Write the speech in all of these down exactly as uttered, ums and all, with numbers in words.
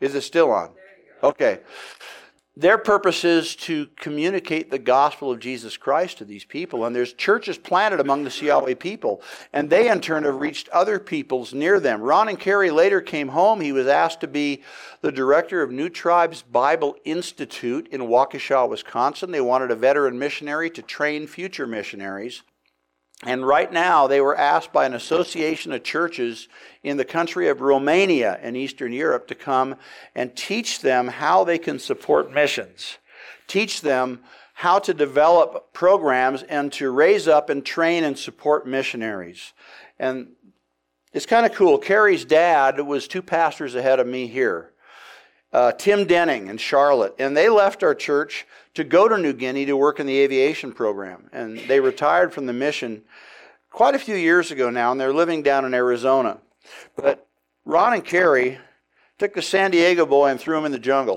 Is it still on? Okay. Their purpose is to communicate the gospel of Jesus Christ to these people. And there's churches planted among the Siawe people. And they, in turn, have reached other peoples near them. Ron and Carrie later came home. He was asked to be the director of New Tribes Bible Institute in Waukesha, Wisconsin. They wanted a veteran missionary to train future missionaries. And right now, they were asked by an association of churches in the country of Romania in Eastern Europe to come and teach them how they can support missions. Teach them how to develop programs and to raise up and train and support missionaries. And it's kind of cool. Carrie's dad was two pastors ahead of me here. Uh, Tim Denning in Charlotte. And they left our church to go to New Guinea to work in the aviation program. And they retired from the mission quite a few years ago now, and they're living down in Arizona. But Ron and Carrie took the San Diego boy and threw him in the jungle.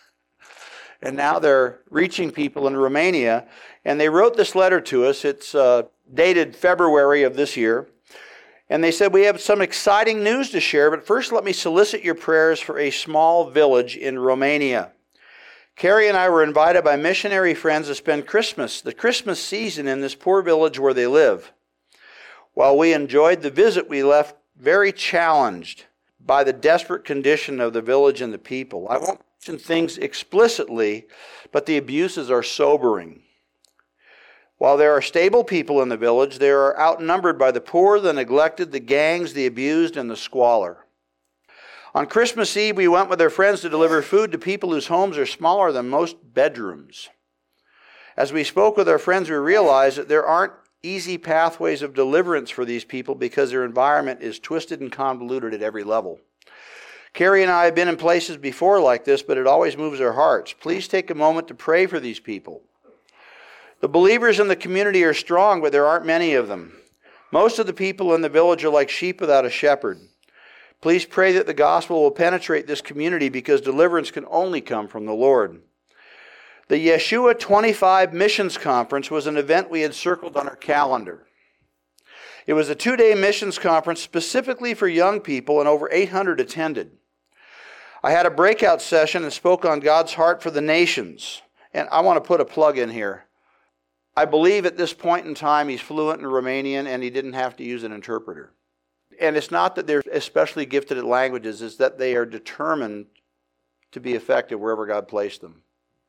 And now they're reaching people in Romania. And they wrote this letter to us. It's uh, dated February of this year. And they said, we have some exciting news to share, but first let me solicit your prayers for a small village in Romania. Carrie and I were invited by missionary friends to spend Christmas, the Christmas season, in this poor village where they live. While we enjoyed the visit, we left very challenged by the desperate condition of the village and the people. I won't mention things explicitly, but the abuses are sobering. While there are stable people in the village, they are outnumbered by the poor, the neglected, the gangs, the abused, and the squalor. On Christmas Eve, we went with our friends to deliver food to people whose homes are smaller than most bedrooms. As we spoke with our friends, we realized that there aren't easy pathways of deliverance for these people because their environment is twisted and convoluted at every level. Carrie and I have been in places before like this, but it always moves our hearts. Please take a moment to pray for these people. The believers in the community are strong, but there aren't many of them. Most of the people in the village are like sheep without a shepherd. Please pray that the gospel will penetrate this community because deliverance can only come from the Lord. The Yeshua twenty-five Missions Conference was an event we had circled on our calendar. It was a two-day missions conference specifically for young people, and over eight hundred attended. I had a breakout session and spoke on God's heart for the nations. And I want to put a plug in here. I believe at this point in time he's fluent in Romanian and he didn't have to use an interpreter. And it's not that they're especially gifted at languages, it's that they are determined to be effective wherever God placed them.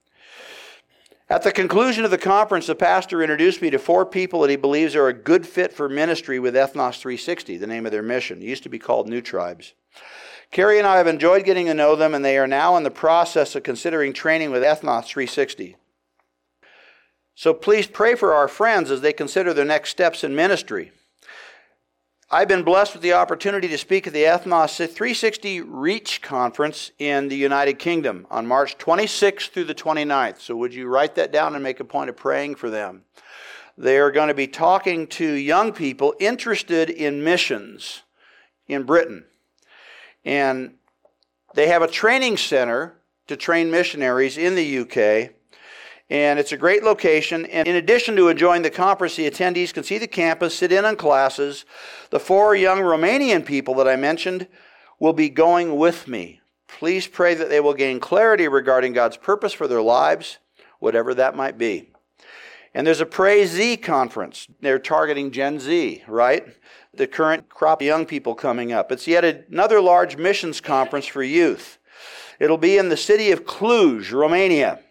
At the conclusion of the conference, the pastor introduced me to four people that he believes are a good fit for ministry with Ethnos three sixty, the name of their mission. It used to be called New Tribes. Carrie and I have enjoyed getting to know them, and they are now in the process of considering training with Ethnos three sixty. So please pray for our friends as they consider their next steps in ministry. I've been blessed with the opportunity to speak at the Ethnos three sixty Reach Conference in the United Kingdom on March twenty-sixth through the twenty-ninth. So would you write that down and make a point of praying for them? They are going to be talking to young people interested in missions in Britain. And they have a training center to train missionaries in the U K. And it's a great location. And in addition to enjoying the conference, the attendees can see the campus, sit in on classes. The four young Romanian people that I mentioned will be going with me. Please pray that they will gain clarity regarding God's purpose for their lives, whatever that might be. And there's a Pray Z conference. They're targeting Gen Z, right? The current crop of young people coming up. It's yet another large missions conference for youth. It'll be in the city of Cluj, Romania.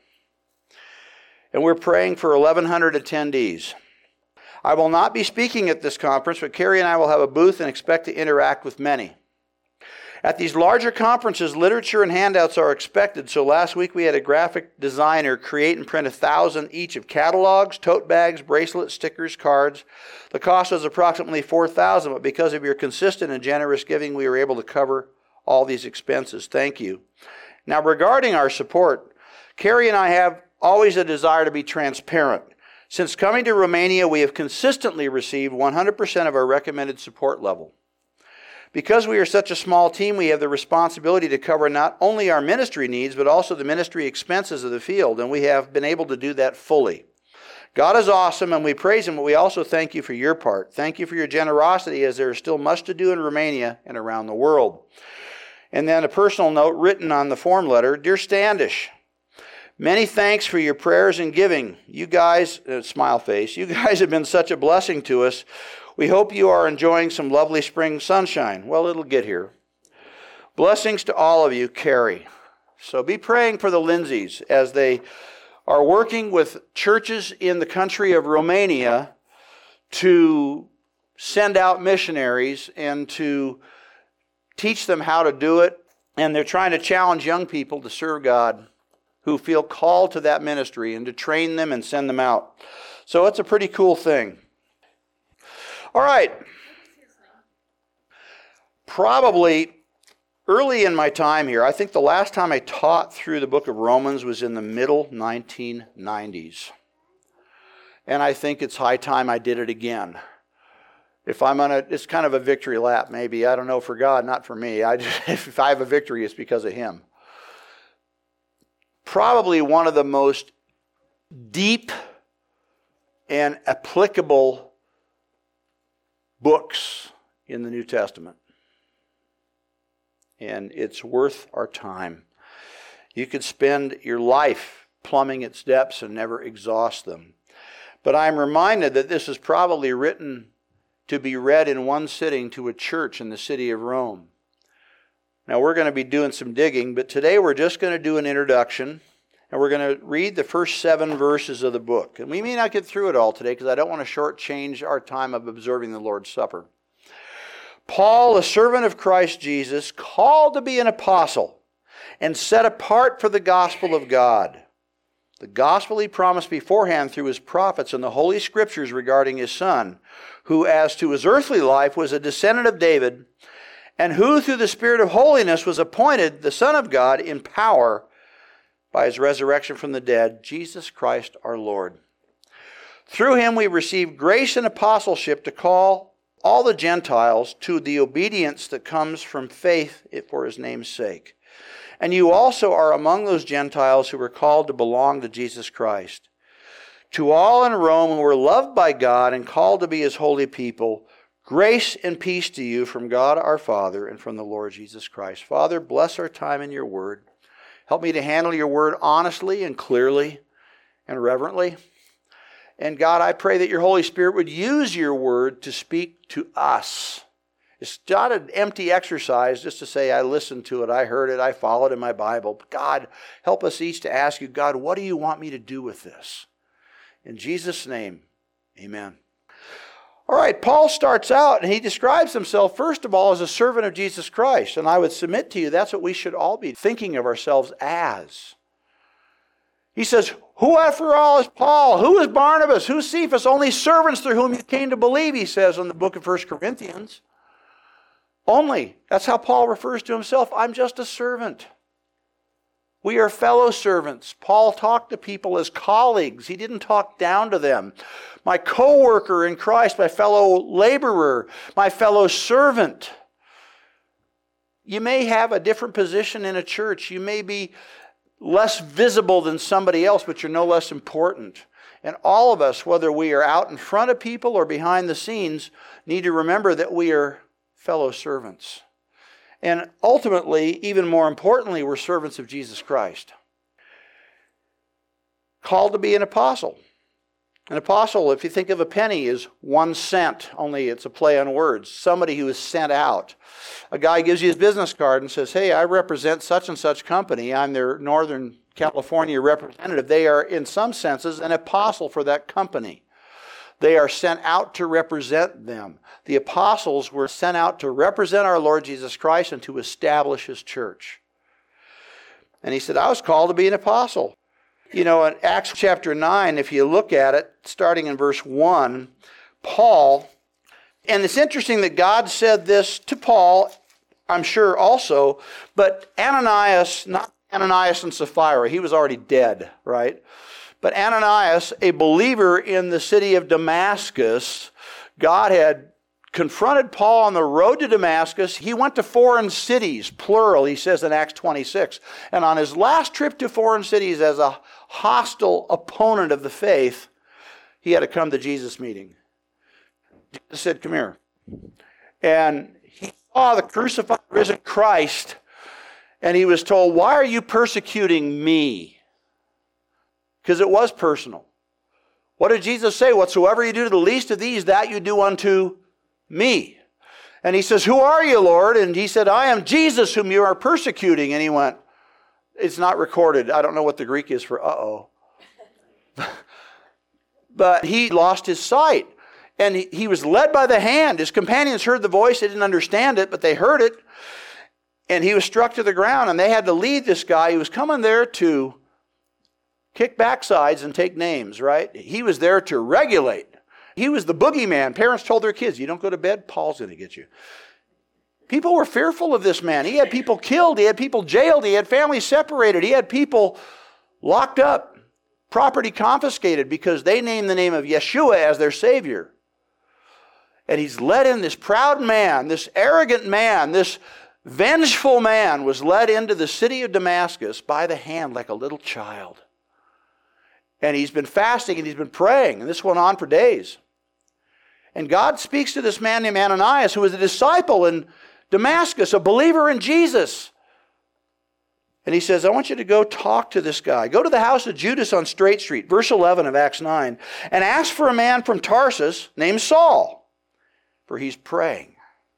And we're praying for eleven hundred attendees. I will not be speaking at this conference, but Carrie and I will have a booth and expect to interact with many. At these larger conferences, literature and handouts are expected, so last week we had a graphic designer create and print a thousand each of catalogs, tote bags, bracelets, stickers, cards. The cost was approximately four thousand dollars, but because of your consistent and generous giving, we were able to cover all these expenses. Thank you. Now, regarding our support, Carrie and I have always a desire to be transparent. Since coming to Romania, we have consistently received one hundred percent of our recommended support level. Because we are such a small team, we have the responsibility to cover not only our ministry needs, but also the ministry expenses of the field, and we have been able to do that fully. God is awesome, and we praise Him, but we also thank you for your part. Thank you for your generosity, as there is still much to do in Romania and around the world. And then a personal note written on the form letter, Dear Standish, many thanks for your prayers and giving. You guys, uh, smile face, you guys have been such a blessing to us. We hope you are enjoying some lovely spring sunshine. Well, it'll get here. Blessings to all of you, Carrie. So be praying for the Lindsays as they are working with churches in the country of Romania to send out missionaries and to teach them how to do it. And they're trying to challenge young people to serve God who feel called to that ministry and to train them and send them out. So it's a pretty cool thing. All right. Probably early in my time here, I think the last time I taught through the book of Romans was in the middle nineteen nineties. And I think it's high time I did it again. If I'm on a, it's kind of a victory lap, maybe. I don't know, for God, not for me. I just, if I have a victory, it's because of Him. Probably one of the most deep and applicable books in the New Testament. And it's worth our time. You could spend your life plumbing its depths and never exhaust them. But I'm reminded that this is probably written to be read in one sitting to a church in the city of Rome. Now we're going to be doing some digging, but today we're just going to do an introduction, and we're going to read the first seven verses of the book. And we may not get through it all today because I don't want to shortchange our time of observing the Lord's Supper. Paul, a servant of Christ Jesus, called to be an apostle and set apart for the gospel of God. The gospel he promised beforehand through his prophets and the Holy Scriptures regarding his Son, who as to his earthly life was a descendant of David, and who through the Spirit of holiness was appointed the Son of God in power by his resurrection from the dead, Jesus Christ our Lord. Through him we received grace and apostleship to call all the Gentiles to the obedience that comes from faith for his name's sake. And you also are among those Gentiles who were called to belong to Jesus Christ. To all in Rome who are loved by God and called to be his holy people, grace and peace to you from God our Father and from the Lord Jesus Christ. Father, bless our time in your word. Help me to handle your word honestly and clearly and reverently. And God, I pray that your Holy Spirit would use your word to speak to us. It's not an empty exercise just to say, I listened to it, I heard it, I followed in my Bible. But God, help us each to ask you, God, what do you want me to do with this? In Jesus' name, amen. All right, Paul starts out and he describes himself, first of all, as a servant of Jesus Christ. And I would submit to you, that's what we should all be thinking of ourselves as. He says, who after all is Paul? Who is Barnabas? Who is Cephas? Only servants through whom you came to believe, he says in the book of First Corinthians. Only. That's how Paul refers to himself. I'm just a servant. We are fellow servants. Paul talked to people as colleagues. He didn't talk down to them. My co-worker in Christ, my fellow laborer, my fellow servant. You may have a different position in a church. You may be less visible than somebody else, but you're no less important. And all of us, whether we are out in front of people or behind the scenes, need to remember that we are fellow servants. And ultimately, even more importantly, we're servants of Jesus Christ. Called to be an apostle. An apostle, if you think of a penny, is one cent, only it's a play on words. Somebody who is sent out. A guy gives you his business card and says, hey, I represent such and such company. I'm their Northern California representative. They are, in some senses, an apostle for that company. They are sent out to represent them. The apostles were sent out to represent our Lord Jesus Christ and to establish his church. And he said, I was called to be an apostle. You know, in Acts chapter nine, if you look at it, starting in verse one, Paul, and it's interesting that God said this to Paul, I'm sure also, but Ananias, not Ananias and Sapphira, he was already dead, right? But Ananias, a believer in the city of Damascus, God had confronted Paul on the road to Damascus. He went to foreign cities, plural, he says in Acts twenty-six. And on his last trip to foreign cities as a hostile opponent of the faith, he had to come to Jesus' meeting. Jesus said, come here. And he saw the crucified, risen Christ And he was told, why are you persecuting me? Because it was personal. What did Jesus say? Whatsoever you do to the least of these, that you do unto me. And he says, who are you, Lord? And he said, I am Jesus whom you are persecuting. And he went, it's not recorded. I don't know what the Greek is for uh-oh. But he lost his sight. And he, he was led by the hand. His companions heard the voice. They didn't understand it, but they heard it. And he was struck to the ground. And they had to lead this guy. He was coming there to kick backsides and take names, right? He was there to regulate. He was the boogeyman. Parents told their kids, you don't go to bed, Paul's going to get you. People were fearful of this man. He had people killed. He had people jailed. He had families separated. He had people locked up, property confiscated because they named the name of Yeshua as their Savior. And he's led in, this proud man, this arrogant man, this vengeful man was led into the city of Damascus by the hand like a little child. And he's been fasting and he's been praying. And this went on for days. And God speaks to this man named Ananias, who was a disciple in Damascus, a believer in Jesus. And he says, I want you to go talk to this guy. Go to the house of Judas on Straight Street, verse eleven of Acts nine, and ask for a man from Tarsus named Saul, for he's praying.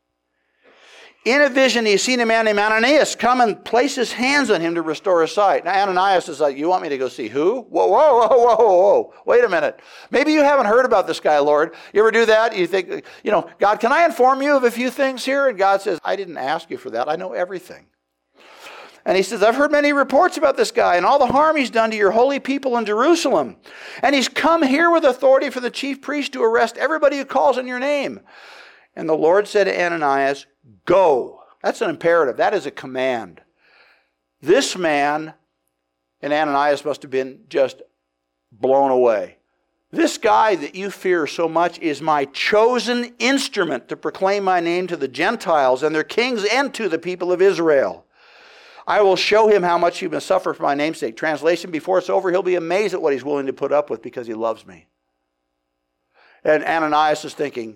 In a vision, he's seen a man named Ananias come and place his hands on him to restore his sight. Now, Ananias is like, you want me to go see who? Whoa, whoa, whoa, whoa, whoa. Wait a minute. Maybe you haven't heard about this guy, Lord. You ever do that? You think, you know, God, can I inform you of a few things here? And God says, I didn't ask you for that. I know everything. And he says, I've heard many reports about this guy and all the harm he's done to your holy people in Jerusalem. And he's come here with authority from the chief priest to arrest everybody who calls on your name. And the Lord said to Ananias, go. That's an imperative. That is a command. This man, and Ananias must have been just blown away. This guy that you fear so much is my chosen instrument to proclaim my name to the Gentiles and their kings and to the people of Israel. I will show him how much he must suffer for my name's sake. Translation, before it's over, he'll be amazed at what he's willing to put up with because he loves me. And Ananias is thinking,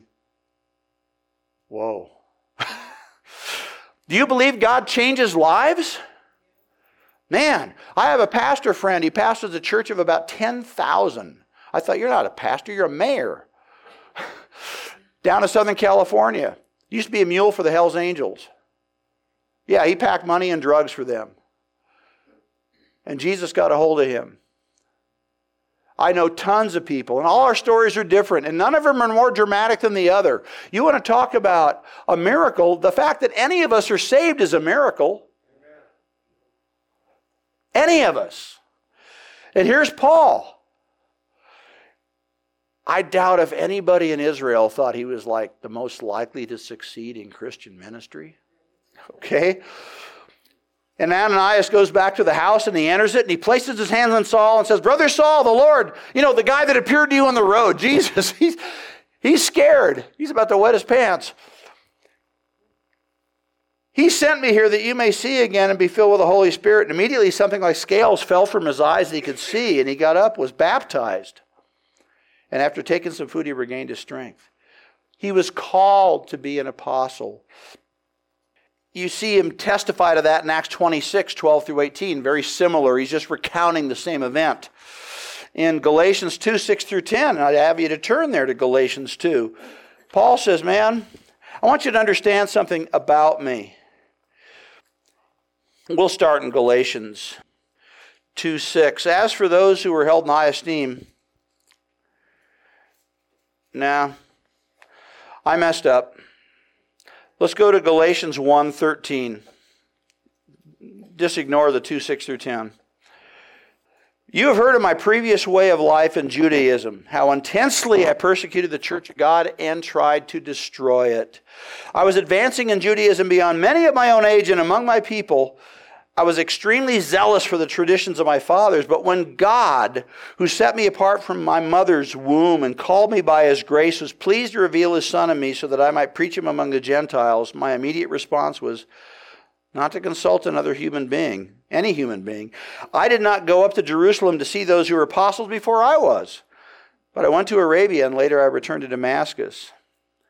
whoa. Do you believe God changes lives? Man, I have a pastor friend. He pastors a church of about ten thousand. I thought, you're not a pastor, you're a mayor. Down in Southern California. Used to be a mule for the Hells Angels. Yeah, he packed money and drugs for them. And Jesus got a hold of him. I know tons of people, and all our stories are different, and none of them are more dramatic than the other. You want to talk about a miracle, the fact that any of us are saved is a miracle. Any of us. And here's Paul. I doubt if anybody in Israel thought he was like the most likely to succeed in Christian ministry. Okay? And Ananias goes back to the house and he enters it and he places his hands on Saul and says, Brother Saul, the Lord, you know, the guy that appeared to you on the road, Jesus, he's, he's scared. He's about to wet his pants. He sent me here that you may see again and be filled with the Holy Spirit. And immediately something like scales fell from his eyes that he could see, and he got up, was baptized. And after taking some food, he regained his strength. He was called to be an apostle. You see him testify to that in Acts twenty-six, twelve through eighteen. Very similar. He's just recounting the same event. In Galatians two, six through ten, I'd have you to turn there to Galatians two. Paul says, man, I want you to understand something about me. We'll start in Galatians two, six. As for those who were held in high esteem, now, I messed up. Let's go to Galatians one, thirteen. Just ignore the two, six through ten. You have heard of my previous way of life in Judaism, how intensely I persecuted the church of God and tried to destroy it. I was advancing in Judaism beyond many of my own age, and among my people, I was extremely zealous for the traditions of my fathers. But when God, who set me apart from my mother's womb and called me by his grace, was pleased to reveal his Son in me so that I might preach him among the Gentiles, my immediate response was not to consult another human being, any human being. I did not go up to Jerusalem to see those who were apostles before I was, but I went to Arabia, and later I returned to Damascus.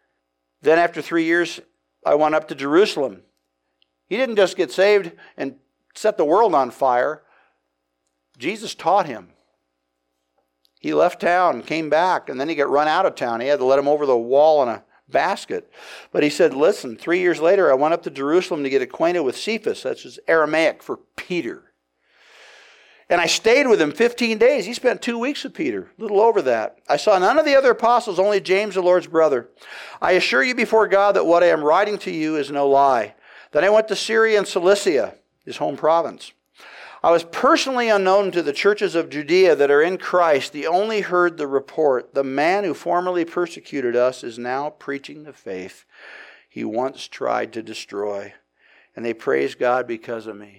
Then after three years, I went up to Jerusalem. He didn't just get saved and set the world on fire. Jesus taught him. He left town and came back, and then he got run out of town. He had to let him over the wall in a basket. But he said, listen, three years later, I went up to Jerusalem to get acquainted with Cephas. That's just Aramaic for Peter. And I stayed with him fifteen days. He spent two weeks with Peter, a little over that. I saw none of the other apostles, only James, the Lord's brother. I assure you before God that what I am writing to you is no lie. Then I went to Syria and Cilicia, his home province. I was personally unknown to the churches of Judea that are in Christ. They only heard the report. The man who formerly persecuted us is now preaching the faith he once tried to destroy. And they praise God because of me.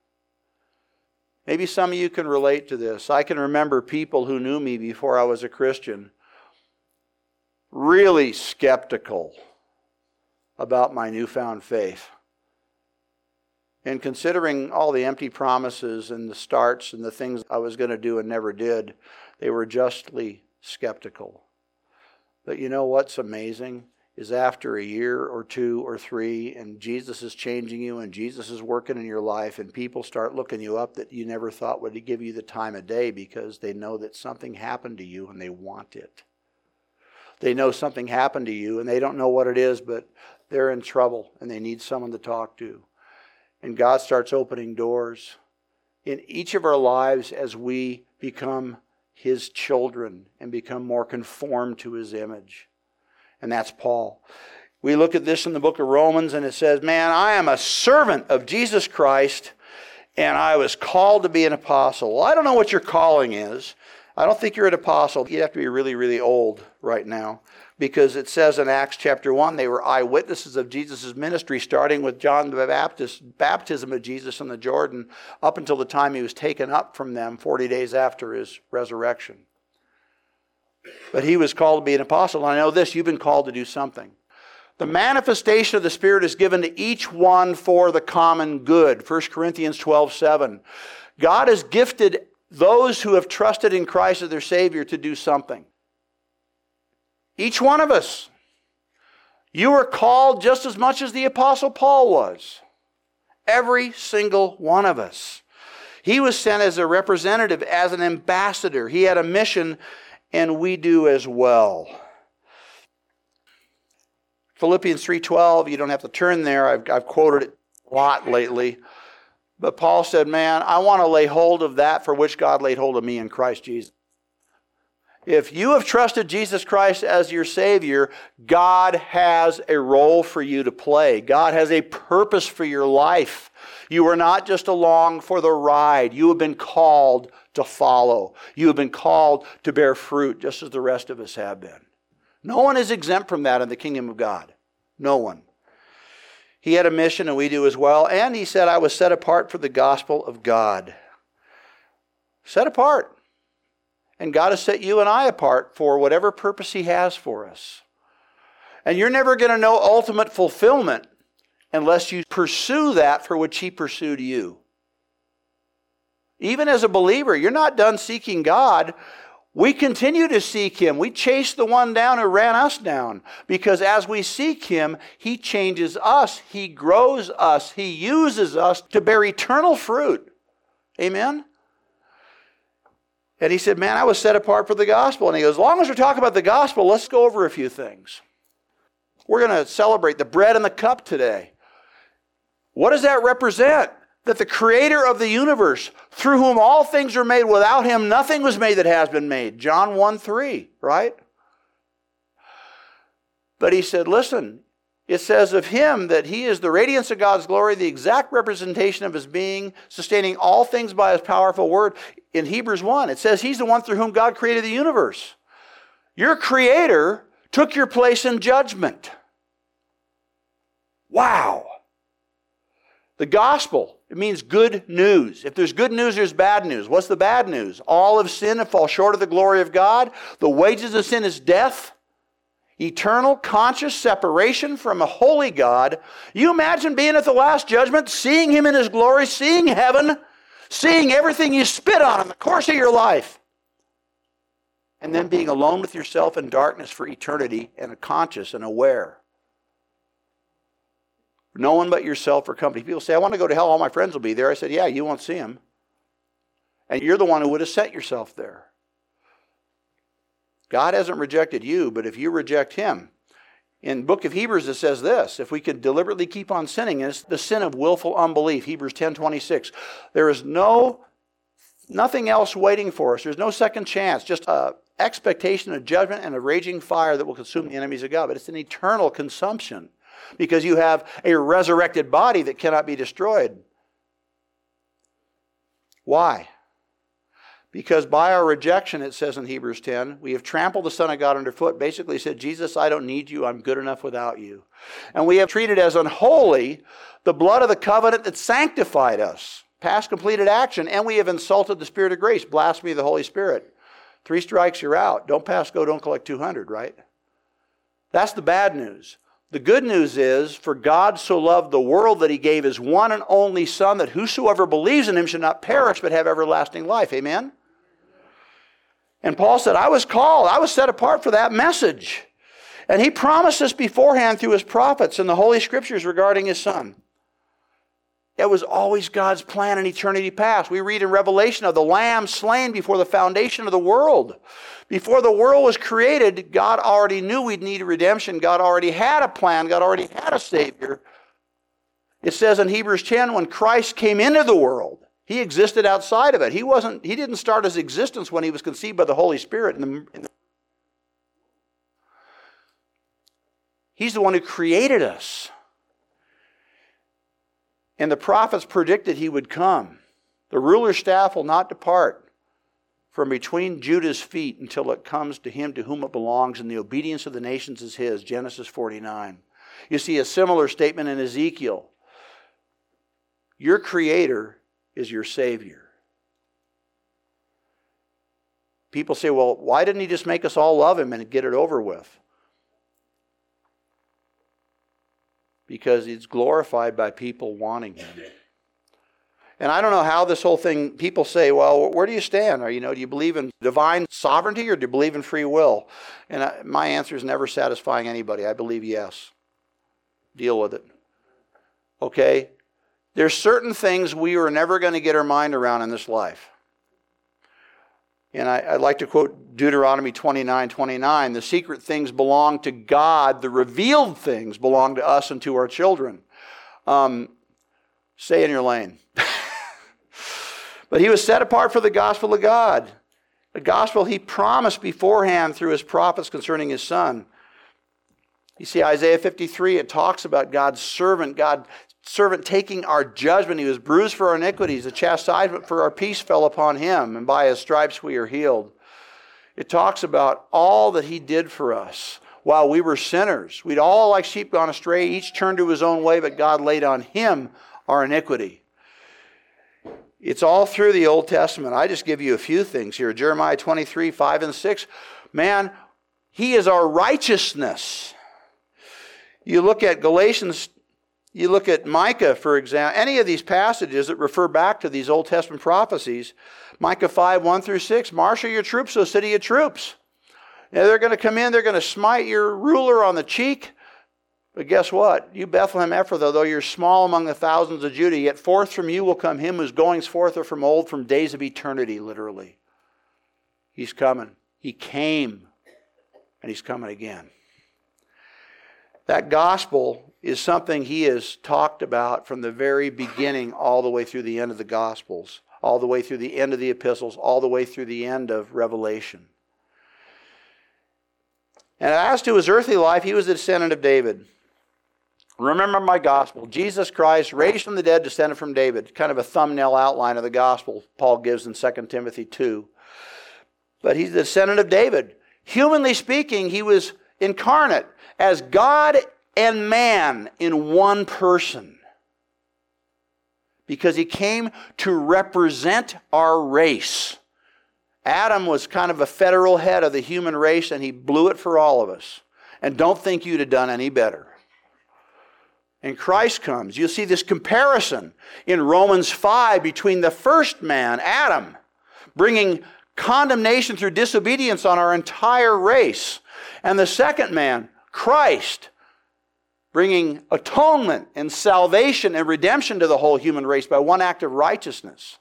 Maybe some of you can relate to this. I can remember people who knew me before I was a Christian really skeptical about my newfound faith. And considering all the empty promises and the starts and the things I was going to do and never did, they were justly skeptical. But you know what's amazing? Is after a year or two or three, and Jesus is changing you, and Jesus is working in your life, and people start looking you up that you never thought would give you the time of day because they know that something happened to you and they want it. They know something happened to you and they don't know what it is, but they're in trouble and they need someone to talk to. And God starts opening doors in each of our lives as we become His children and become more conformed to His image. And that's Paul. We look at this in the book of Romans and it says, man, I am a servant of Jesus Christ and I was called to be an apostle. Well, I don't know what your calling is. I don't think you're an apostle. You'd have to be really, really old right now. Because it says in Acts chapter one, they were eyewitnesses of Jesus' ministry, starting with John the Baptist's baptism of Jesus in the Jordan, up until the time he was taken up from them forty days after his resurrection. But he was called to be an apostle. And I know this, you've been called to do something. The manifestation of the Spirit is given to each one for the common good. First Corinthians twelve seven. God has gifted those who have trusted in Christ as their Savior to do something. Each one of us. You are called just as much as the Apostle Paul was. Every single one of us. He was sent as a representative, as an ambassador. He had a mission, and we do as well. Philippians three twelve, you don't have to turn there. I've, I've quoted it a lot lately. But Paul said, man, I want to lay hold of that for which God laid hold of me in Christ Jesus. If you have trusted Jesus Christ as your Savior, God has a role for you to play. God has a purpose for your life. You are not just along for the ride. You have been called to follow. You have been called to bear fruit, just as the rest of us have been. No one is exempt from that in the kingdom of God. No one. He had a mission, and we do as well. And he said, I was set apart for the gospel of God. Set apart. And God has set you and I apart for whatever purpose He has for us. And you're never going to know ultimate fulfillment unless you pursue that for which He pursued you. Even as a believer, you're not done seeking God. We continue to seek Him. We chase the one down who ran us down. Because as we seek Him, He changes us. He grows us. He uses us to bear eternal fruit. Amen? And he said, man, I was set apart for the gospel. And he goes, as long as we're talking about the gospel, let's go over a few things. We're going to celebrate the bread and the cup today. What does that represent? That the creator of the universe, through whom all things are made, without Him nothing was made that has been made. John one three, right? But he said, listen, it says of Him that He is the radiance of God's glory, the exact representation of His being, sustaining all things by His powerful word. In Hebrews one, it says He's the one through whom God created the universe. Your Creator took your place in judgment. Wow. The gospel, it means good news. If there's good news, there's bad news. What's the bad news? All have sinned and fall short of the glory of God. The wages of sin is death. Eternal, conscious separation from a holy God. You imagine being at the last judgment, seeing Him in His glory, seeing heaven, seeing everything you spit on in the course of your life, and then being alone with yourself in darkness for eternity and conscious and aware. No one but yourself or company. People say, I want to go to hell, all my friends will be there. I said, yeah, you won't see them. And you're the one who would have set yourself there. God hasn't rejected you, but if you reject him, in the book of Hebrews it says this, if we could deliberately keep on sinning, and it's the sin of willful unbelief, Hebrews ten twenty-six, there is no, nothing else waiting for us. There's no second chance, just an expectation of judgment and a raging fire that will consume the enemies of God. But it's an eternal consumption because you have a resurrected body that cannot be destroyed. Why? Because by our rejection, it says in Hebrews ten, we have trampled the Son of God underfoot. Basically said, Jesus, I don't need you. I'm good enough without you. And we have treated as unholy the blood of the covenant that sanctified us. Past completed action. And we have insulted the Spirit of grace. Blasphemy of the Holy Spirit. Three strikes, you're out. Don't pass go, don't collect two hundred, right? That's the bad news. The good news is, for God so loved the world that he gave his one and only Son, that whosoever believes in him should not perish but have everlasting life. Amen? And Paul said, I was called, I was set apart for that message. And he promised us beforehand through his prophets in the Holy Scriptures regarding his Son. It was always God's plan in eternity past. We read in Revelation of the Lamb slain before the foundation of the world. Before the world was created, God already knew we'd need redemption. God already had a plan. God already had a Savior. It says in Hebrews ten, when Christ came into the world, he existed outside of it. He wasn't. He didn't start his existence when he was conceived by the Holy Spirit. In the, in the, he's the one who created us. And the prophets predicted he would come. The ruler's staff will not depart from between Judah's feet until it comes to him to whom it belongs, and the obedience of the nations is his. Genesis forty-nine. You see a similar statement in Ezekiel. Your Creator is your Savior. People say, well, why didn't he just make us all love him and get it over with? Because it's glorified by people wanting him. And I don't know how this whole thing, people say, well, where do you stand? Or, you know, do you believe in divine sovereignty or do you believe in free will? And I, my answer is never satisfying anybody. I believe yes. Deal with it. Okay? There's certain things we are never going to get our mind around in this life. And I, I'd like to quote Deuteronomy twenty-nine twenty-nine. The secret things belong to God. The revealed things belong to us and to our children. Um, stay in your lane. But he was set apart for the gospel of God. The gospel he promised beforehand through his prophets concerning his Son. You see, Isaiah fifty-three, it talks about God's servant, God servant taking our judgment. He was bruised for our iniquities. The chastisement for our peace fell upon him, and by his stripes we are healed. It talks about all that he did for us while we were sinners. We'd all like sheep gone astray, each turned to his own way, but God laid on him our iniquity. It's all through the Old Testament. I just give you a few things here. Jeremiah twenty-three, five and six. Man, he is our righteousness. You look at Galatians, you look at Micah, for example, any of these passages that refer back to these Old Testament prophecies. Micah five, one through six, marshal your troops, O city of troops. Now they're going to come in, they're going to smite your ruler on the cheek. But guess what? You Bethlehem Ephrathah, though you're small among the thousands of Judah, yet forth from you will come him whose goings forth are from old, from days of eternity, literally. He's coming. He came, and he's coming again. That gospel is something he has talked about from the very beginning all the way through the end of the Gospels, all the way through the end of the epistles, all the way through the end of Revelation. And as to his earthly life, he was a descendant of David. Remember my gospel. Jesus Christ, raised from the dead, descended from David. Kind of a thumbnail outline of the gospel Paul gives in Second Timothy two. But he's the descendant of David. Humanly speaking, he was incarnate as God and man in one person. Because he came to represent our race. Adam was kind of a federal head of the human race, and he blew it for all of us. And don't think you'd have done any better. And Christ comes. You'll see this comparison in Romans five between the first man, Adam, bringing condemnation through disobedience on our entire race, and the second man, Christ, bringing atonement and salvation and redemption to the whole human race by one act of righteousness.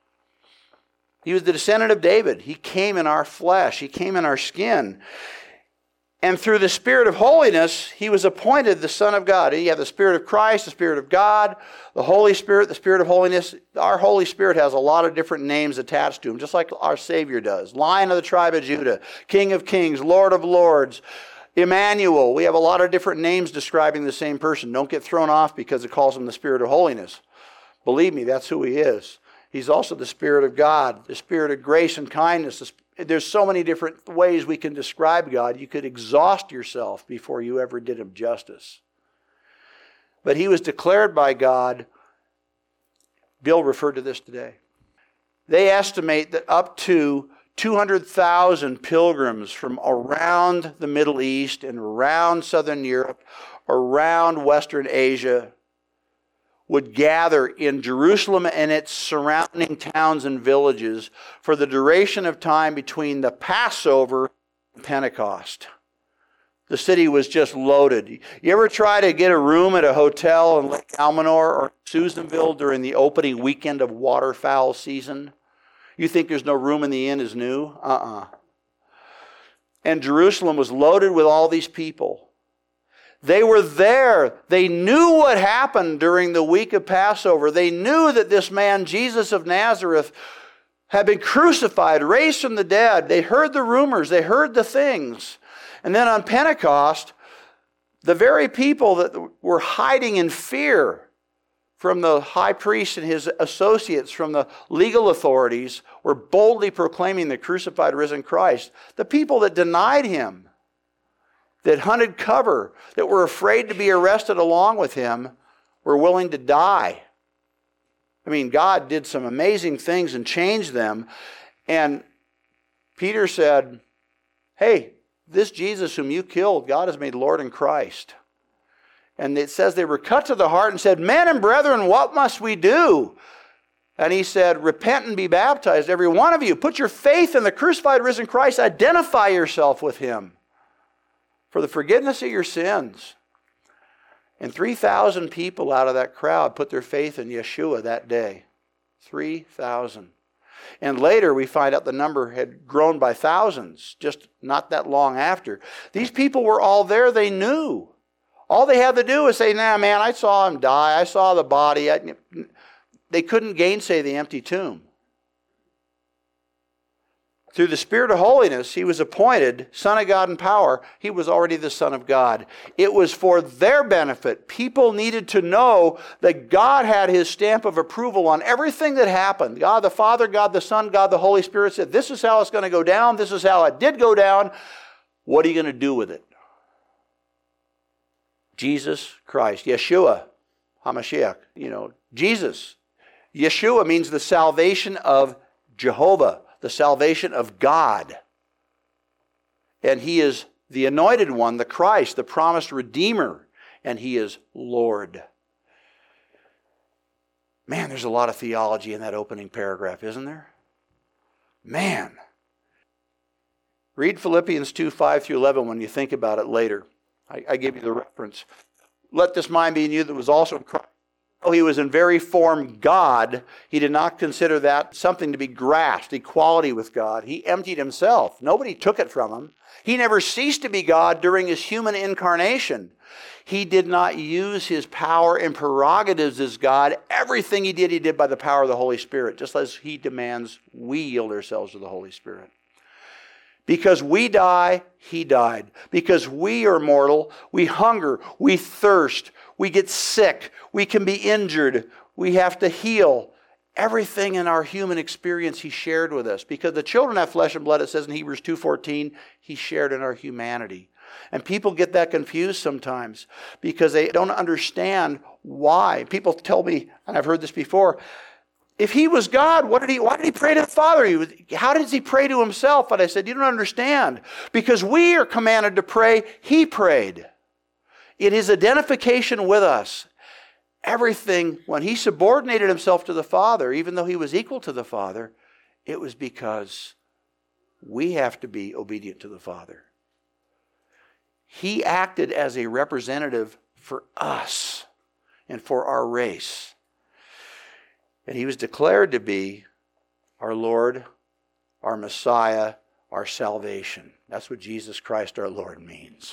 He was the descendant of David. He came in our flesh. He came in our skin. And through the Spirit of holiness, he was appointed the Son of God. You have the Spirit of Christ, the Spirit of God, the Holy Spirit, the Spirit of holiness. Our Holy Spirit has a lot of different names attached to him, just like our Savior does. Lion of the tribe of Judah, King of kings, Lord of lords, Emmanuel. We have a lot of different names describing the same person. Don't get thrown off because it calls him the Spirit of holiness. Believe me, that's who he is. He's also the Spirit of God, the Spirit of grace and kindness, the There's so many different ways we can describe God. You could exhaust yourself before you ever did him justice. But he was declared by God. Bill referred to this today. They estimate that up to two hundred thousand pilgrims from around the Middle East and around Southern Europe, around Western Asia, would gather in Jerusalem and its surrounding towns and villages for the duration of time between the Passover and Pentecost. The city was just loaded. You ever try to get a room at a hotel in Lake Almanor or Susanville during the opening weekend of waterfowl season? You think there's no room in the inn is new? Uh-uh. And Jerusalem was loaded with all these people. They were there. They knew what happened during the week of Passover. They knew that this man, Jesus of Nazareth, had been crucified, raised from the dead. They heard the rumors. They heard the things. And then on Pentecost, the very people that were hiding in fear from the high priest and his associates, from the legal authorities, were boldly proclaiming the crucified, risen Christ. The people that denied him, that hunted cover, that were afraid to be arrested along with him, were willing to die. I mean, God did some amazing things and changed them. And Peter said, hey, this Jesus whom you killed, God has made Lord and Christ. And it says they were cut to the heart and said, men and brethren, what must we do? And he said, repent and be baptized, every one of you. Put your faith in the crucified, risen Christ. Identify yourself with him for the forgiveness of your sins. And three thousand people out of that crowd put their faith in Yeshua that day. three thousand. And later we find out the number had grown by thousands, just not that long after. These people were all there. They knew. All they had to do was say, nah, man, I saw him die. I saw the body. I, they couldn't gainsay the empty tomb. Through the Spirit of holiness, he was appointed Son of God in power. He was already the Son of God. It was for their benefit. People needed to know that God had his stamp of approval on everything that happened. God the Father, God the Son, God the Holy Spirit said, this is how it's going to go down. This is how it did go down. What are you going to do with it? Jesus Christ, Yeshua, HaMashiach, you know, Jesus. Yeshua means the salvation of Jehovah, the salvation of God. And he is the anointed one, the Christ, the promised Redeemer, and he is Lord. Man, there's a lot of theology in that opening paragraph, isn't there? Man. Read Philippians two, five through eleven when you think about it later. I, I give you the reference. Let this mind be in you that was also in Christ. Though he was in very form God, he did not consider that something to be grasped, equality with God. He emptied himself. Nobody took it from him. He never ceased to be God during his human incarnation. He did not use his power and prerogatives as God. Everything he did, he did by the power of the Holy Spirit, just as he demands we yield ourselves to the Holy Spirit. Because we die, he died. Because we are mortal, we hunger, we thirst, we get sick, we can be injured, we have to heal. Everything in our human experience he shared with us. Because the children have flesh and blood, it says in Hebrews two fourteen, he shared in our humanity. And people get that confused sometimes because they don't understand why. People tell me, and I've heard this before, if he was God, what did he, why did he pray to the Father? He was, how does he pray to himself? And I said, you don't understand. Because we are commanded to pray, he prayed. In his identification with us, everything, when he subordinated himself to the Father, even though he was equal to the Father, it was because we have to be obedient to the Father. He acted as a representative for us and for our race. And he was declared to be our Lord, our Messiah, our salvation. That's what Jesus Christ our Lord means.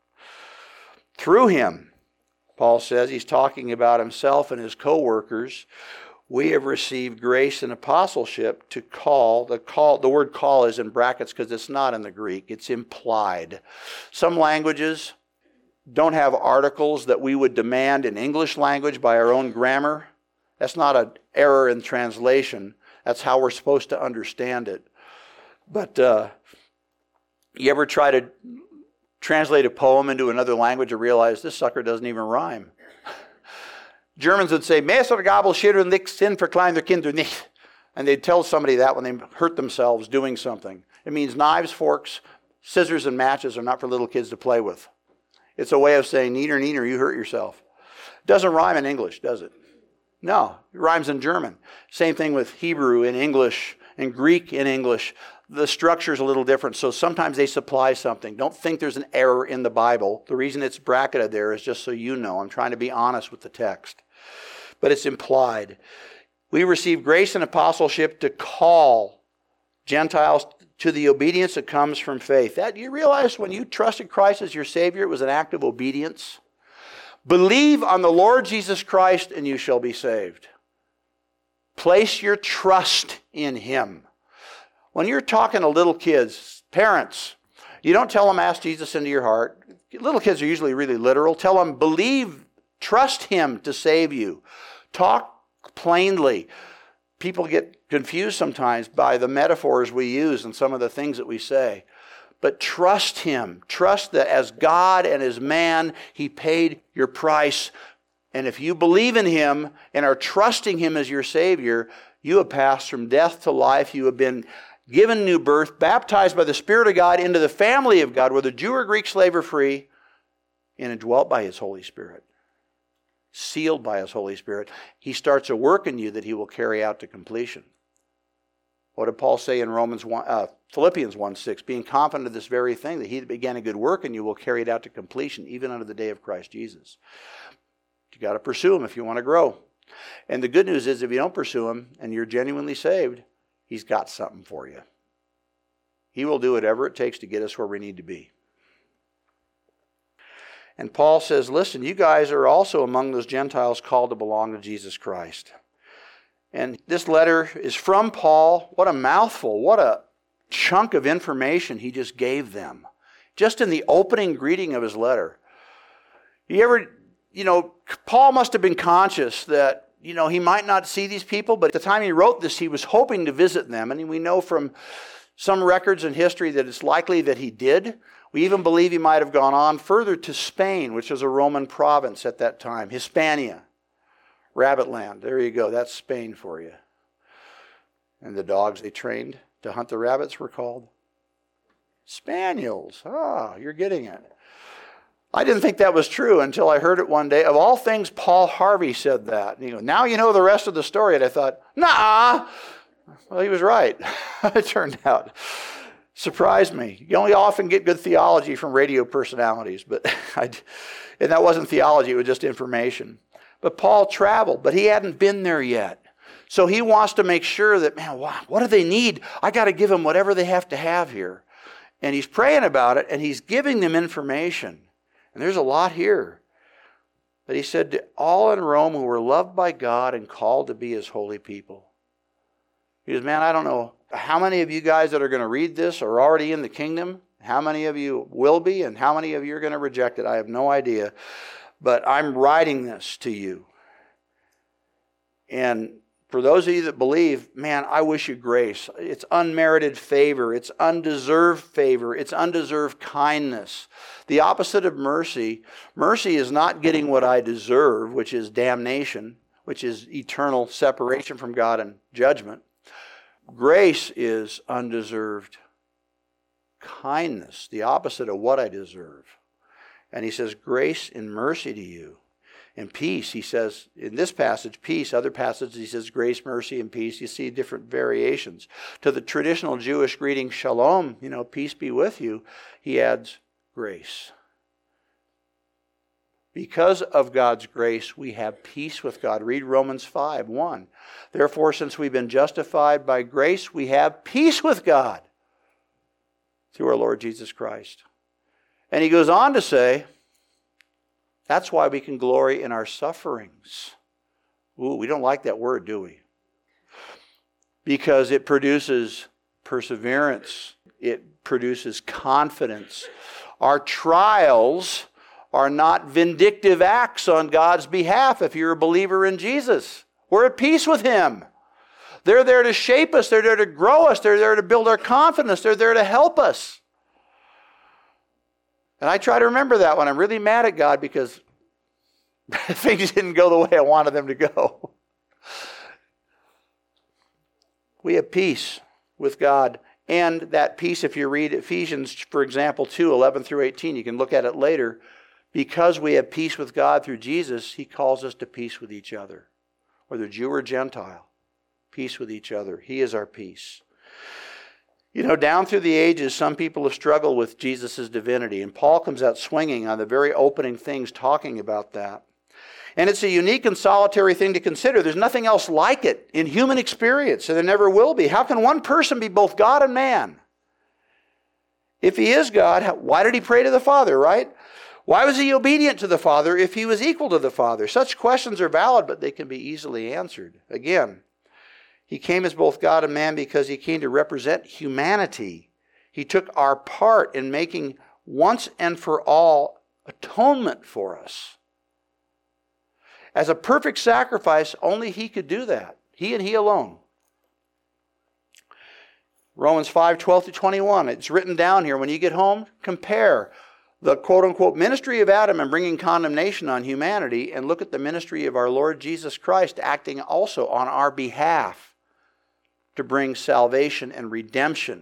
Through him, Paul says, he's talking about himself and his co-workers, we have received grace and apostleship to call. The call, the word call is in brackets because it's not in the Greek. It's implied. Some languages don't have articles that we would demand in English language by our own grammar. That's not an error in translation. That's how we're supposed to understand it. But uh, you ever try to translate a poem into another language and realize this sucker doesn't even rhyme? Germans would say, Messer Gabel Schirren nicht Sinn für kleine Kinder nicht. And they'd tell somebody that when they hurt themselves doing something. It means knives, forks, scissors, and matches are not for little kids to play with. It's a way of saying, neener, neener, you hurt yourself. It doesn't rhyme in English, does it? No, it rhymes in German. Same thing with Hebrew in English and Greek in English. The structure is a little different, so sometimes they supply something. Don't think there's an error in the Bible. The reason it's bracketed there is just so you know. I'm trying to be honest with the text. But it's implied. We receive grace and apostleship to call Gentiles to the obedience that comes from faith. That you realize when you trusted Christ as your Savior, it was an act of obedience. Believe on the Lord Jesus Christ and you shall be saved. Place your trust in Him. When you're talking to little kids, parents, you don't tell them ask Jesus into your heart. Little kids are usually really literal. Tell them believe, trust Him to save you. Talk plainly. People get confused sometimes by the metaphors we use and some of the things that we say. But trust Him. Trust that as God and as man, He paid your price. And if you believe in Him and are trusting Him as your Savior, you have passed from death to life. You have been given new birth, baptized by the Spirit of God into the family of God, whether Jew or Greek, slave or free, and indwelt by His Holy Spirit. Sealed by His Holy Spirit. He starts a work in you that He will carry out to completion. What did Paul say in Romans one, uh, Philippians one six? Being confident of this very thing, that He that began a good work in you will carry it out to completion, even unto the day of Christ Jesus. You got to pursue Him if you want to grow. And the good news is, if you don't pursue Him and you're genuinely saved, He's got something for you. He will do whatever it takes to get us where we need to be. And Paul says, listen, you guys are also among those Gentiles called to belong to Jesus Christ. And this letter is from Paul. What a mouthful. What a chunk of information he just gave them. Just in the opening greeting of his letter. You ever, you know, Paul must have been conscious that, you know, he might not see these people, but at the time he wrote this, he was hoping to visit them. And we know from some records in history that it's likely that he did. We even believe he might have gone on further to Spain, which was a Roman province at that time. Hispania, rabbit land. There you go. That's Spain for you. And the dogs they trained to hunt the rabbits were called spaniels. Ah, you're getting it. I didn't think that was true until I heard it one day. Of all things, Paul Harvey said that. And you go, now you know the rest of the story. And I thought, nah. Well, he was right. It turned out. Surprised me. You only often get good theology from radio personalities, but I, and that wasn't theology, it was just information. But Paul traveled, but he hadn't been there yet. So he wants to make sure that, man, what do they need? I got to give them whatever they have to have here. And he's praying about it, and he's giving them information. And there's a lot here. But he said, to all in Rome who were loved by God and called to be His holy people. He says, man, I don't know how many of you guys that are going to read this are already in the kingdom, how many of you will be, and how many of you are going to reject it. I have no idea. But I'm writing this to you. And for those of you that believe, man, I wish you grace. It's unmerited favor. It's undeserved favor. It's undeserved kindness. The opposite of mercy. Mercy is not getting what I deserve, which is damnation, which is eternal separation from God and judgment. Grace is undeserved kindness, the opposite of what I deserve. And he says, grace and mercy to you. And peace, he says, in this passage, peace. Other passages, he says, grace, mercy, and peace. You see different variations. To the traditional Jewish greeting, shalom, you know, peace be with you, he adds grace. Because of God's grace, we have peace with God. Read Romans five, one. Therefore, since we've been justified by grace, we have peace with God through our Lord Jesus Christ. And he goes on to say, that's why we can glory in our sufferings. Ooh, we don't like that word, do we? Because it produces perseverance. It produces confidence. Our trials are not vindictive acts on God's behalf if you're a believer in Jesus. We're at peace with Him. They're there to shape us. They're there to grow us. They're there to build our confidence. They're there to help us. And I try to remember that when I'm really mad at God because things didn't go the way I wanted them to go. We have peace with God. And that peace, if you read Ephesians, for example, two, eleven through eighteen, you can look at it later. Because we have peace with God through Jesus, He calls us to peace with each other. Whether Jew or Gentile, peace with each other. He is our peace. You know, down through the ages, some people have struggled with Jesus' divinity. And Paul comes out swinging on the very opening things talking about that. And it's a unique and solitary thing to consider. There's nothing else like it in human experience, and there never will be. How can one person be both God and man? If He is God, why did He pray to the Father, right? Why was He obedient to the Father if He was equal to the Father? Such questions are valid, but they can be easily answered. Again, He came as both God and man because He came to represent humanity. He took our part in making once and for all atonement for us. As a perfect sacrifice, only He could do that. He and He alone. Romans five, twelve to twenty-one. It's written down here. When you get home, compare the quote-unquote ministry of Adam and bringing condemnation on humanity, and look at the ministry of our Lord Jesus Christ acting also on our behalf to bring salvation and redemption.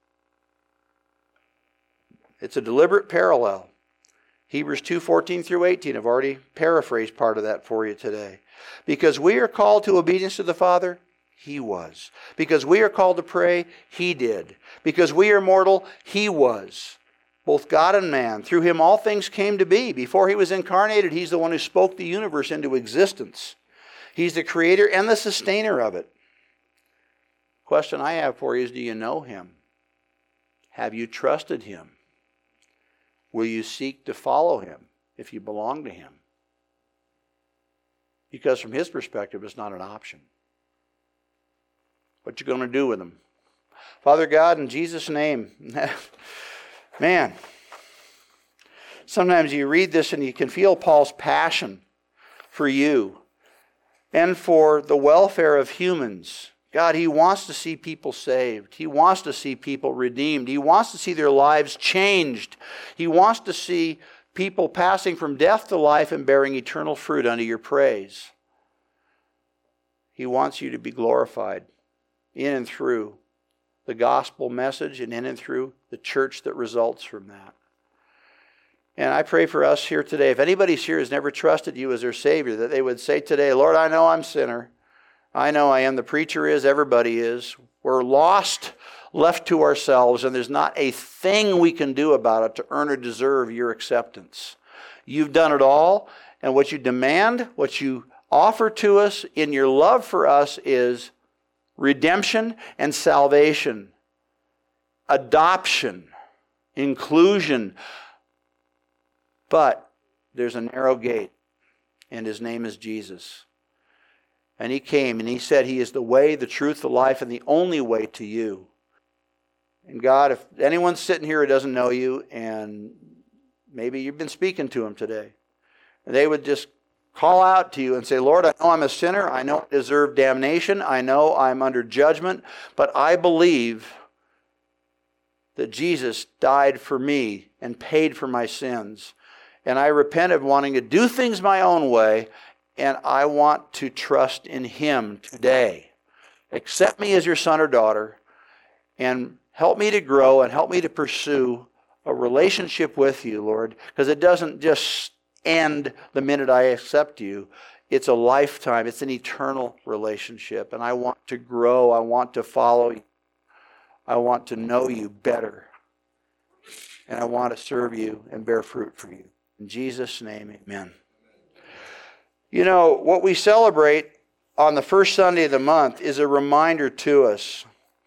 It's a deliberate parallel. Hebrews two, fourteen through eighteen. I've already paraphrased part of that for you today. Because we are called to obedience to the Father, He was. Because we are called to pray, He did. Because we are mortal, He was. Both God and man. Through Him all things came to be. Before He was incarnated, He's the one who spoke the universe into existence. He's the creator and the sustainer of it. Question I have for you is, do you know Him? Have you trusted Him? Will you seek to follow Him if you belong to Him? Because from His perspective, it's not an option. What you going to do with Him? Father God, in Jesus' name, man, sometimes you read this and you can feel Paul's passion for you and for the welfare of humans. God, He wants to see people saved. He wants to see people redeemed. He wants to see their lives changed. He wants to see people passing from death to life and bearing eternal fruit unto your praise. He wants you to be glorified in and through the gospel message and in and through the church that results from that. And I pray for us here today, if anybody's here has never trusted you as their Savior, that they would say today, Lord, I know I'm a sinner. I know I am. The preacher is. Everybody is. We're lost, left to ourselves, and there's not a thing we can do about it to earn or deserve your acceptance. You've done it all, and what you demand, what you offer to us in your love for us is redemption and salvation, adoption, inclusion. But there's a narrow gate, and His name is Jesus. And He came and He said He is the way, the truth, the life, and the only way to you. And God, if anyone's sitting here who doesn't know you, and maybe you've been speaking to them today, and they would just call out to you and say, Lord, I know I'm a sinner. I know I deserve damnation. I know I'm under judgment. But I believe that Jesus died for me and paid for my sins. And I repent of wanting to do things my own way. And I want to trust in Him today. Accept me as your son or daughter and help me to grow and help me to pursue a relationship with you, Lord, because it doesn't just end the minute I accept you. It's a lifetime. It's an eternal relationship. And I want to grow. I want to follow you. I want to know you better. And I want to serve you and bear fruit for you. In Jesus' name, amen. You know, what we celebrate on the first Sunday of the month is a reminder to us.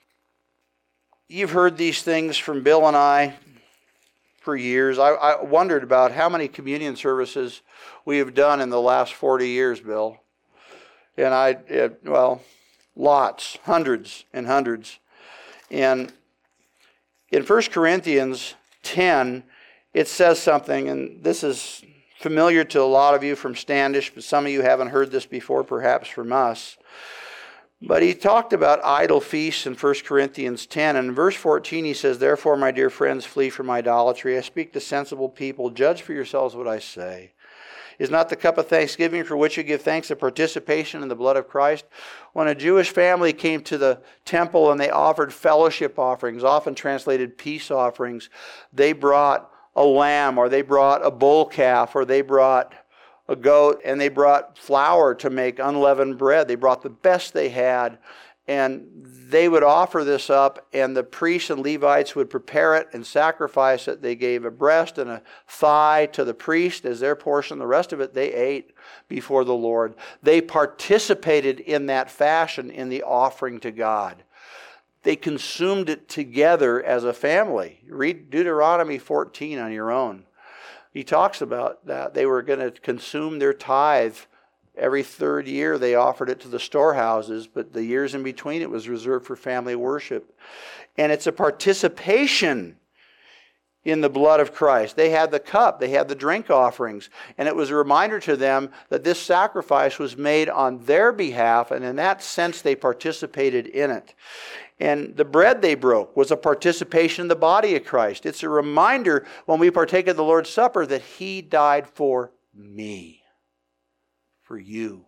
You've heard these things from Bill and I for years. I, I wondered about how many communion services we have done in the last forty years, Bill. And I, it, well, lots, hundreds and hundreds. And in First Corinthians ten, it says something, and this is familiar to a lot of you from Standish, but some of you haven't heard this before, perhaps from us. But he talked about idol feasts in First Corinthians ten. And in verse fourteen he says, "Therefore, my dear friends, flee from idolatry. I speak to sensible people. Judge for yourselves what I say. Is not the cup of thanksgiving for which you give thanks a participation in the blood of Christ?" When a Jewish family came to the temple and they offered fellowship offerings, often translated peace offerings, they brought a lamb, or they brought a bull calf, or they brought a goat, and they brought flour to make unleavened bread. They brought the best they had, and they would offer this up, and the priests and Levites would prepare it and sacrifice it. They gave a breast and a thigh to the priest as their portion. The rest of it they ate before the Lord. They participated in that fashion in the offering to God. They consumed it together as a family. Read Deuteronomy fourteen on your own. He talks about that. They were going to consume their tithe. Every third year they offered it to the storehouses, but the years in between it was reserved for family worship. And it's a participation in the blood of Christ. They had the cup, they had the drink offerings, and it was a reminder to them that this sacrifice was made on their behalf, and in that sense they participated in it. And the bread they broke was a participation in the body of Christ. It's a reminder when we partake of the Lord's Supper that He died for me. For you.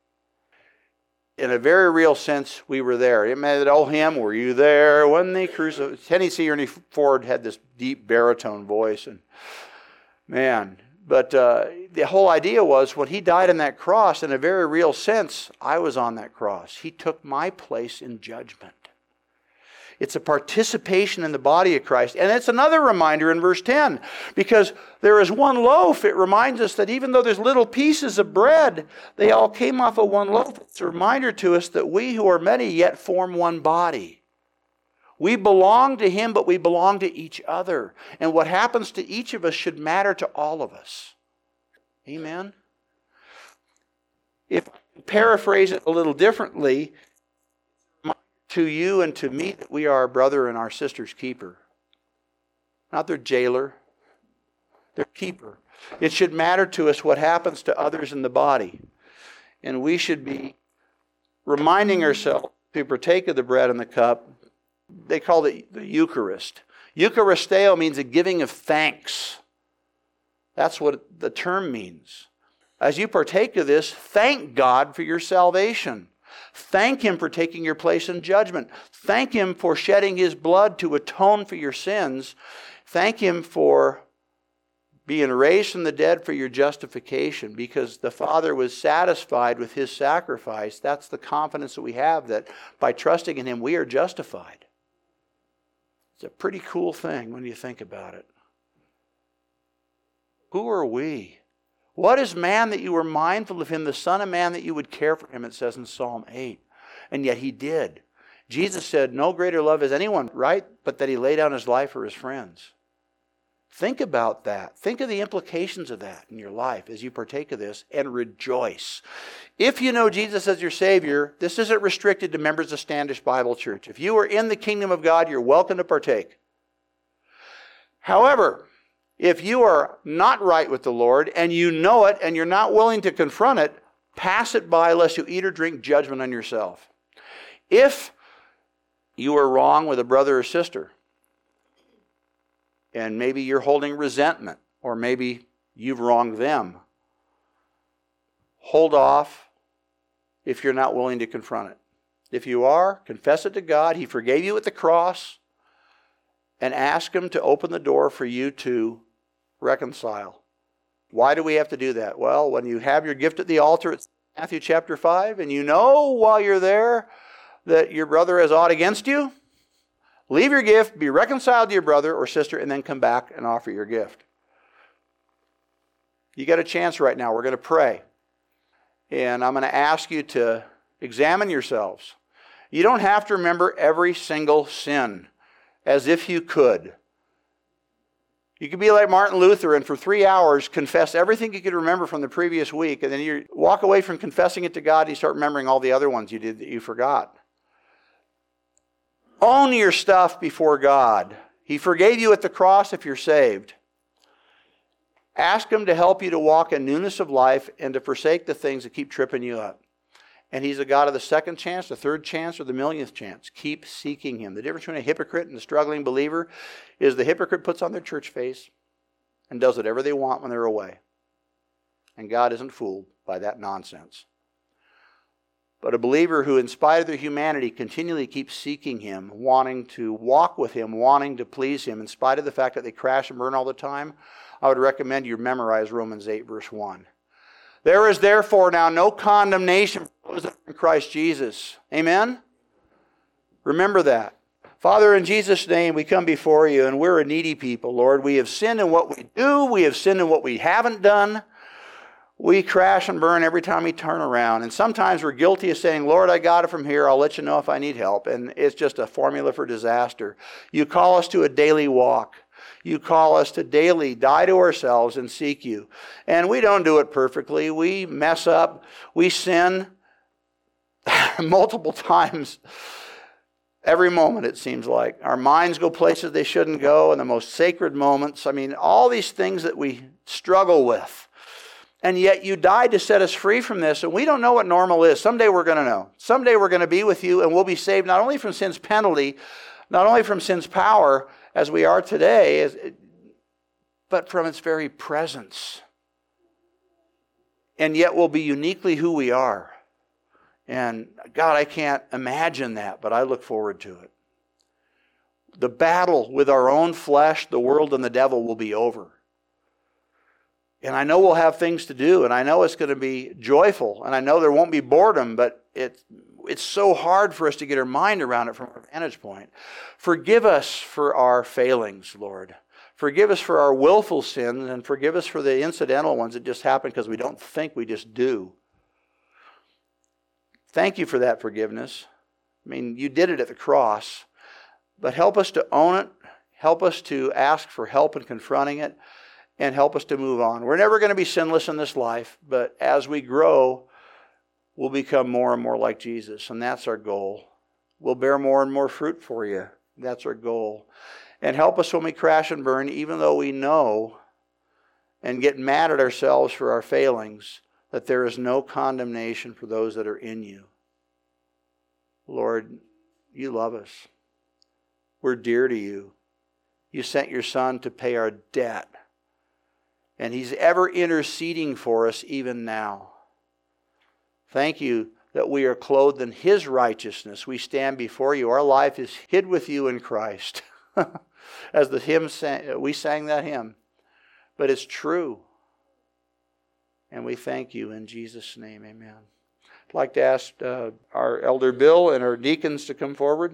In a very real sense, we were there. It meant that old hymn, "Were you there when they crucified?" Tennessee Ernie Ford had this deep baritone voice, and man, but uh, the whole idea was when He died on that cross, in a very real sense, I was on that cross. He took my place in judgment. It's a participation in the body of Christ. And it's another reminder in verse ten. Because there is one loaf, it reminds us that even though there's little pieces of bread, they all came off of one loaf. It's a reminder to us that we who are many yet form one body. We belong to Him, but we belong to each other. And what happens to each of us should matter to all of us. Amen? If I paraphrase it a little differently, to you and to me that we are our brother and our sister's keeper. Not their jailer, their keeper. It should matter to us what happens to others in the body. And we should be reminding ourselves to partake of the bread and the cup. They call it the Eucharist. Eucharisteo means a giving of thanks. That's what the term means. As you partake of this, thank God for your salvation. Thank Him for taking your place in judgment. Thank Him for shedding His blood to atone for your sins. Thank Him for being raised from the dead for your justification, because the Father was satisfied with His sacrifice. That's the confidence that we have, that by trusting in Him we are justified. It's a pretty cool thing when you think about it. Who are we? What is man that you were mindful of him, the Son of Man that you would care for him, it says in Psalm eight. And yet He did. Jesus said, "No greater love has anyone, right? But that He laid down His life for His friends." Think about that. Think of the implications of that in your life as you partake of this, and rejoice. If you know Jesus as your Savior, this isn't restricted to members of Standish Bible Church. If you are in the kingdom of God, you're welcome to partake. However, if you are not right with the Lord and you know it and you're not willing to confront it, pass it by lest you eat or drink judgment on yourself. If you are wrong with a brother or sister, and maybe you're holding resentment, or maybe you've wronged them, hold off if you're not willing to confront it. If you are, confess it to God. He forgave you at the cross, and ask Him to open the door for you to reconcile. Why do we have to do that? Well, when you have your gift at the altar, it's Matthew chapter five, and you know while you're there that your brother has aught against you, leave your gift, be reconciled to your brother or sister, and then come back and offer your gift. you got a chance right now, we're going to pray. And I'm going to ask you to examine yourselves. You don't have to remember every single sin as if you could. You could be like Martin Luther and for three hours confess everything you could remember from the previous week, and then you walk away from confessing it to God and you start remembering all the other ones you did that you forgot. Own your stuff before God. He forgave you at the cross if you're saved. Ask Him to help you to walk in newness of life and to forsake the things that keep tripping you up. And He's a God of the second chance, the third chance, or the millionth chance. Keep seeking Him. The difference between a hypocrite and a struggling believer is the hypocrite puts on their church face and does whatever they want when they're away. And God isn't fooled by that nonsense. But a believer who, in spite of their humanity, continually keeps seeking Him, wanting to walk with Him, wanting to please Him, in spite of the fact that they crash and burn all the time, I would recommend you memorize Romans eight, verse one. There is therefore now no condemnation for those that are in Christ Jesus. Amen? Remember that. Father, in Jesus' name, we come before You, and we're a needy people, Lord. We have sinned in what we do. We have sinned in what we haven't done. We crash and burn every time we turn around. And sometimes we're guilty of saying, Lord, I got it from here. I'll let You know if I need help. And it's just a formula for disaster. You call us to a daily walk. You call us to daily die to ourselves and seek You. And we don't do it perfectly. We mess up. We sin multiple times every moment, it seems like. Our minds go places they shouldn't go in the most sacred moments. I mean, all these things that we struggle with. And yet You died to set us free from this, and we don't know what normal is. Someday we're going to know. Someday we're going to be with You, and we'll be saved not only from sin's penalty, not only from sin's power, as we are today, but from its very presence. And yet we'll be uniquely who we are. And God, I can't imagine that, but I look forward to it. The battle with our own flesh, the world, and the devil will be over. And I know we'll have things to do, and I know it's going to be joyful, and I know there won't be boredom, but it, it's so hard for us to get our mind around it from our vantage point. Forgive us for our failings, Lord. Forgive us for our willful sins, and forgive us for the incidental ones that just happen because we don't think, we just do. Thank You for that forgiveness. I mean, You did it at the cross, but help us to own it. Help us to ask for help in confronting it. And help us to move on. We're never going to be sinless in this life, but as we grow, we'll become more and more like Jesus, and that's our goal. We'll bear more and more fruit for You. That's our goal. And help us when we crash and burn, even though we know and get mad at ourselves for our failings, that there is no condemnation for those that are in You. Lord, You love us. We're dear to You. You sent Your Son to pay our debt. And He's ever interceding for us even now. Thank You that we are clothed in His righteousness. We stand before You. Our life is hid with You in Christ. As the hymn sang, we sang that hymn. But it's true. And we thank You in Jesus' name. Amen. I'd like to ask uh, our elder Bill and our deacons to come forward.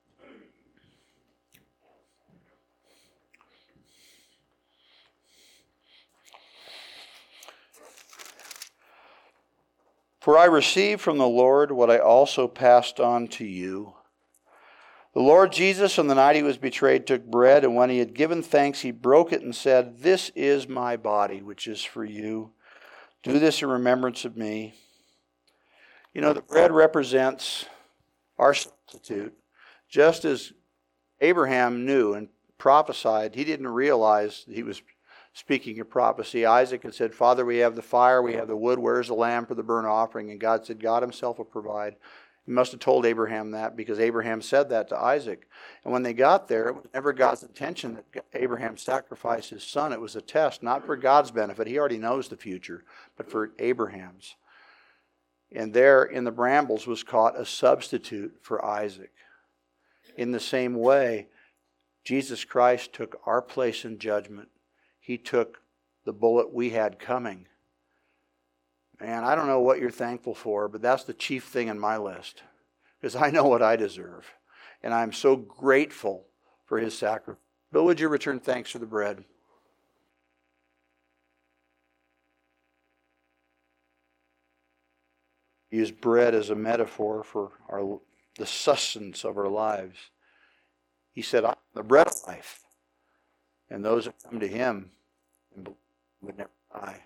For I received from the Lord what I also passed on to you. The Lord Jesus, on the night He was betrayed, took bread, and when He had given thanks, He broke it and said, This is My body, which is for you. Do this in remembrance of Me. You know, the bread represents our substitute. Just as Abraham knew and prophesied, he didn't realize he was speaking of prophecy. Isaac had said, Father, we have the fire, we have the wood, where's the lamb for the burnt offering? And God said, God Himself will provide. He must have told Abraham that because Abraham said that to Isaac. And when they got there, it was never God's intention that Abraham sacrifice his son. It was a test, not for God's benefit. He already knows the future, but for Abraham's. And there in the brambles was caught a substitute for Isaac. In the same way, Jesus Christ took our place in judgment. He took the bullet we had coming. And I don't know what you're thankful for, but that's the chief thing in my list. Because I know what I deserve. And I'm so grateful for His sacrifice. Bill, would you return thanks for the bread? used bread as a metaphor for our the sustenance of our lives. He said, "I'm the bread of life, and those that come to him would never die."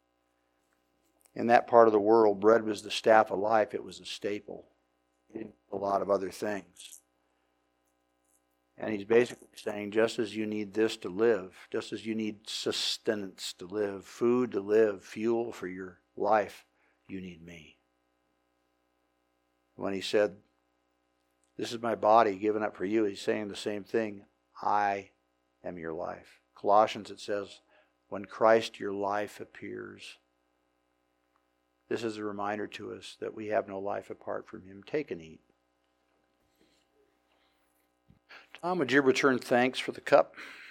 In that part of the world, bread was the staff of life. It was a staple. He didn't do a lot of other things. And he's basically saying, just as you need this to live, just as you need sustenance to live, food to live, fuel for your life, you need me. When he said, "This is my body given up for you," he's saying the same thing. I am your life. Colossians, it says, when Christ your life appears. This is a reminder to us that we have no life apart from him. Take and eat. Tom, would you return thanks for the cup?